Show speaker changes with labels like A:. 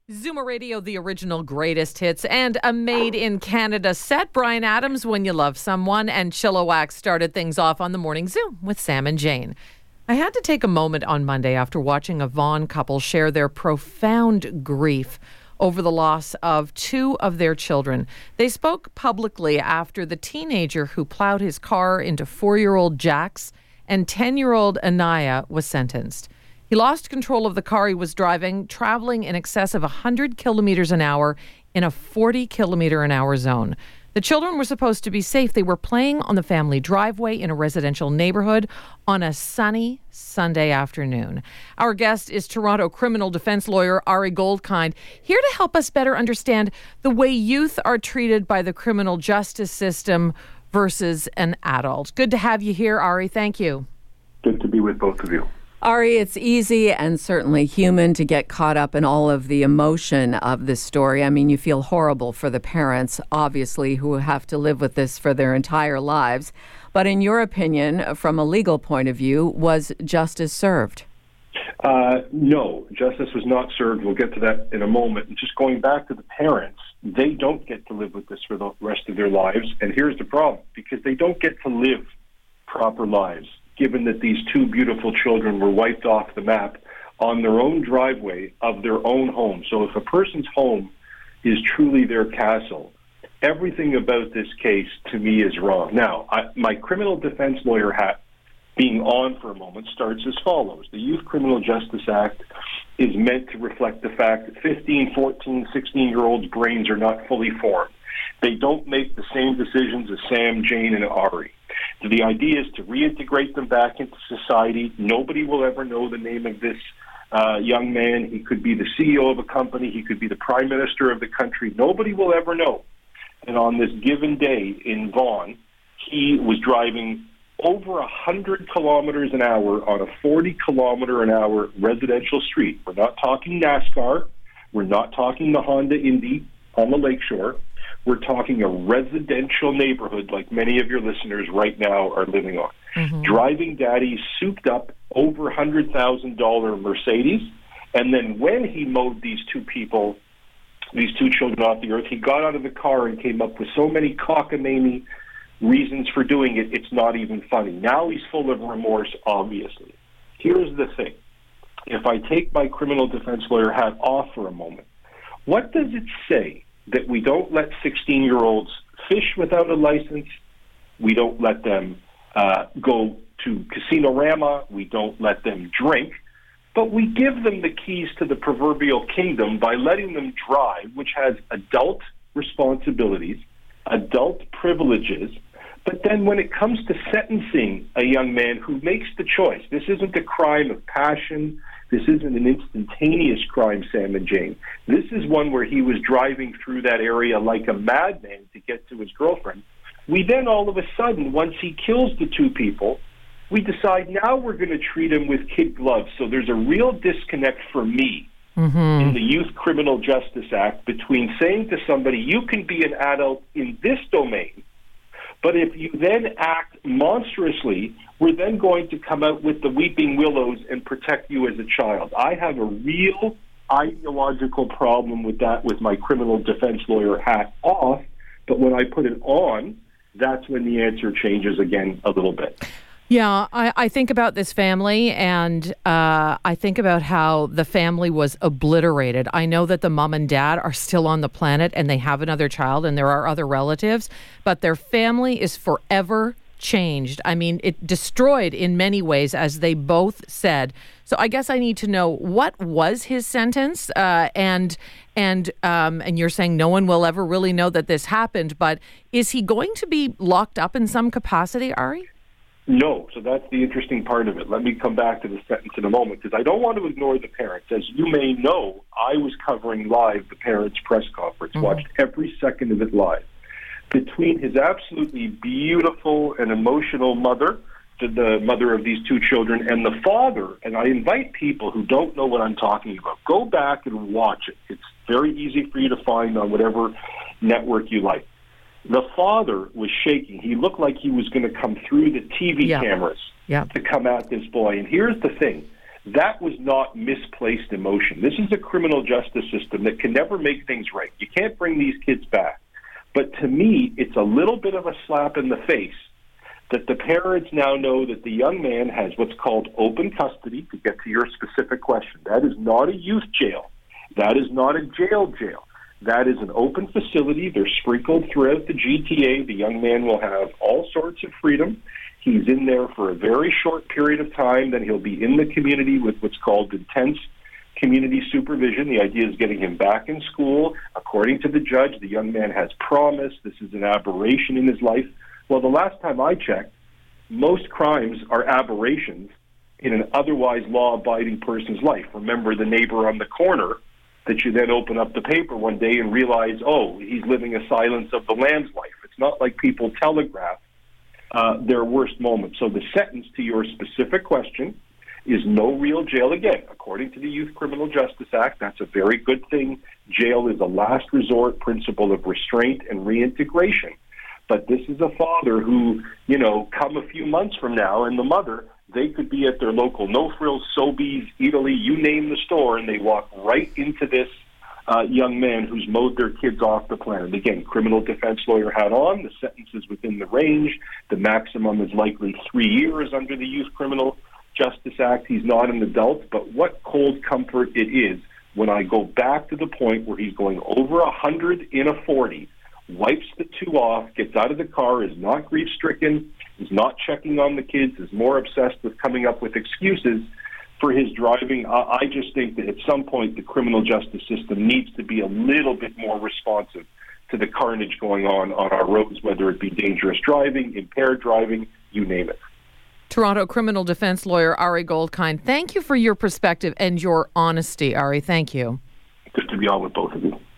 A: Zoomer Radio, the original greatest hits, and a made-in-Canada set. Bryan Adams, When You Love Someone, and Chilliwack started things off on the Morning Zoom with Sam and Jane. I had to take a moment on Monday after watching a Vaughan couple share their profound grief over the loss of two of their children. They spoke publicly after the teenager who plowed his car into 4-year-old Jax and 10-year-old Anaya was sentenced. He lost control of the car he was driving, traveling in excess of 100 kilometers an hour in a 40 kilometer an hour zone. The children were supposed to be safe. They were playing on the family driveway in a residential neighborhood on a sunny Sunday afternoon. Our guest is Toronto criminal defense lawyer Ari Goldkind, here to help us better understand the way youth are treated by the criminal justice system versus an adult. Good to have you here, Ari. Thank you.
B: Good to be with both of you.
C: Ari, it's easy and certainly human to get caught up in all of the emotion of this story. I mean, you feel horrible for the parents, obviously, who have to live with this for their entire lives. But in your opinion, from a legal point of view, was justice served?
B: No, justice was not served. We'll get to that in a moment. And just going back to the parents, they don't get to live with this for the rest of their lives. And here's the problem, because they don't get to live proper lives, given that these two beautiful children were wiped off the map on their own driveway of their own home. So if a person's home is truly their castle, everything about this case, to me, is wrong. Now, my criminal defense lawyer hat being on for a moment starts as follows. The Youth Criminal Justice Act is meant to reflect the fact that 15, 14, 16-year-olds' brains are not fully formed. They don't make the same decisions as Sam, Jane, and Ari. So the idea is to reintegrate them back into society. Nobody will ever know the name of this young man. He could be the CEO of a company. He could be the prime minister of the country. Nobody will ever know. And on this given day in Vaughan, he was driving over 100 kilometers an hour on a 40 kilometer an hour residential street. We're not talking NASCAR. We're not talking the Honda Indy on the lakeshore. We're talking a residential neighborhood like many of your listeners right now are living on. Mm-hmm. Driving daddy's souped up over $100,000 Mercedes. And then when he mowed these two children off the earth, he got out of the car and came up with so many cockamamie reasons for doing it, it's not even funny. Now he's full of remorse, obviously. Here's the thing. If I take my criminal defense lawyer hat off for a moment, what does it say that we don't let 16-year-olds fish without a license? We don't let them go to Casino-Rama. We don't let them drink. But we give them the keys to the proverbial kingdom by letting them drive, which has adult responsibilities, adult privileges. But then when it comes to sentencing a young man who makes the choice, this isn't a crime of passion. This isn't an instantaneous crime, Sam and Jane. This is one where he was driving through that area like a madman to get to his girlfriend. We then all of a sudden, once he kills the two people, we decide now we're going to treat him with kid gloves. So there's a real disconnect for me in the Youth Criminal Justice Act between saying to somebody, you can be an adult in this domain, but if you then act monstrously, we're then going to come out with the weeping willows and protect you as a child. I have a real ideological problem with that with my criminal defense lawyer hat off, but when I put it on, that's when the answer changes again a little bit.
A: Yeah, I think about this family, and I think about how the family was obliterated. I know that the mom and dad are still on the planet, and they have another child, and there are other relatives, but their family is forever changed. I mean, it destroyed in many ways, as they both said. So I guess I need to know, what was his sentence? And you're saying no one will ever really know that this happened, but is he going to be locked up in some capacity, Ari?
B: No, so that's the interesting part of it. Let me come back to the sentence in a moment, because I don't want to ignore the parents. As you may know, I was covering live the parents' press conference, watched every second of it live. Between his absolutely beautiful and emotional mother, the mother of these two children, and the father, and I invite people who don't know what I'm talking about, go back and watch it. It's very easy for you to find on whatever network you like. The father was shaking. He looked like he was going to come through the TV cameras to come at this boy. And here's the thing. That was not misplaced emotion. This is a criminal justice system that can never make things right. You can't bring these kids back. But to me, it's a little bit of a slap in the face that the parents now know that the young man has what's called open custody, to get to your specific question. That is not a youth jail. That is not a jail. That is an open facility. They're sprinkled throughout the GTA. The young man will have all sorts of freedom. He's in there for a very short period of time. Then he'll be in the community with what's called intense community supervision. The idea is getting him back in school. According to the judge, the young man has promise. This is an aberration in his life. Well, the last time I checked, most crimes are aberrations in an otherwise law-abiding person's life. Remember the neighbor on the corner that you then open up the paper one day and realize, oh, he's living a Silence of the Lambs life. It's not like people telegraph their worst moments. So the sentence to your specific question is no real jail. Again, according to the Youth Criminal Justice Act, that's a very good thing. Jail is a last resort principle of restraint and reintegration. But this is a father who, come a few months from now, and the mother, they could be at their local No Frills, Sobeys, Italy, you name the store, and they walk right into this young man who's mowed their kids off the planet. Again, criminal defense lawyer hat on. The sentence is within the range. The maximum is likely 3 years under the Youth Criminal Justice Act. He's not an adult, but what cold comfort it is when I go back to the point where he's going over 100 in a 40, wipes the two off, gets out of the car, is not grief-stricken, is not checking on the kids, is more obsessed with coming up with excuses for his driving. I just think that at some point the criminal justice system needs to be a little bit more responsive to the carnage going on our roads, whether it be dangerous driving, impaired driving, you name it.
A: Toronto criminal defense lawyer Ari Goldkind, thank you for your perspective and your honesty, Ari. Thank you.
B: Good to be on with both of you.